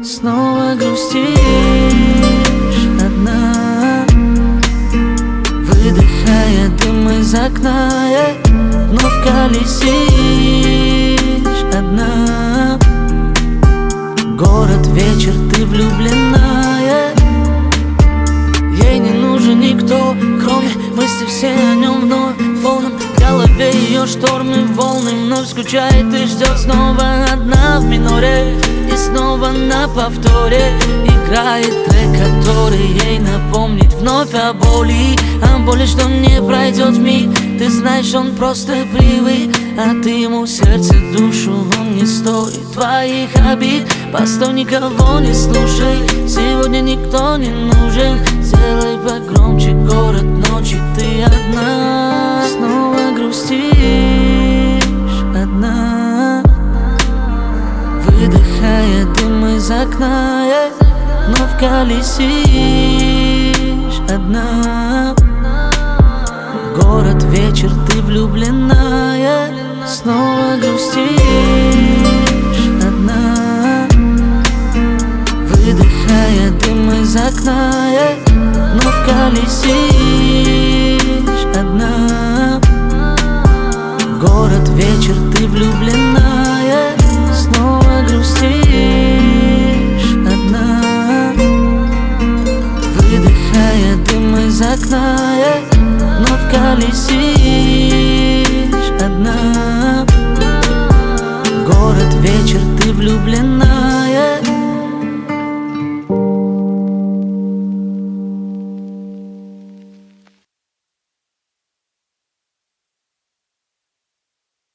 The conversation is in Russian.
Снова грустишь одна, выдыхая дым из окна, вновь колесишь одна. Город, вечер, ты влюбленная. Ей не нужен никто, кроме мысли, все о нем вновь волнам. В голове ее штормы, волны, вновь скучает и ждет. Снова одна в миноре и снова на повторе играет трек, который ей напомнит вновь о боли, что не пройдет вмиг. Ты знаешь, он просто привык, а ты ему сердце, душу, он не стоит твоих обид. Постой, никого не слушай, сегодня никто не нужен. Сделай погромче, город ночи, ты одна. Снова грустишь одна, выдыхая дым из окна, вновь колесишь одна. Город, вечер, ты влюбленная. Снова грустишь одна, выдыхая дым из окна, вновь колесишь одна. Город, вечер, ты влюбленная. Снова грустишь.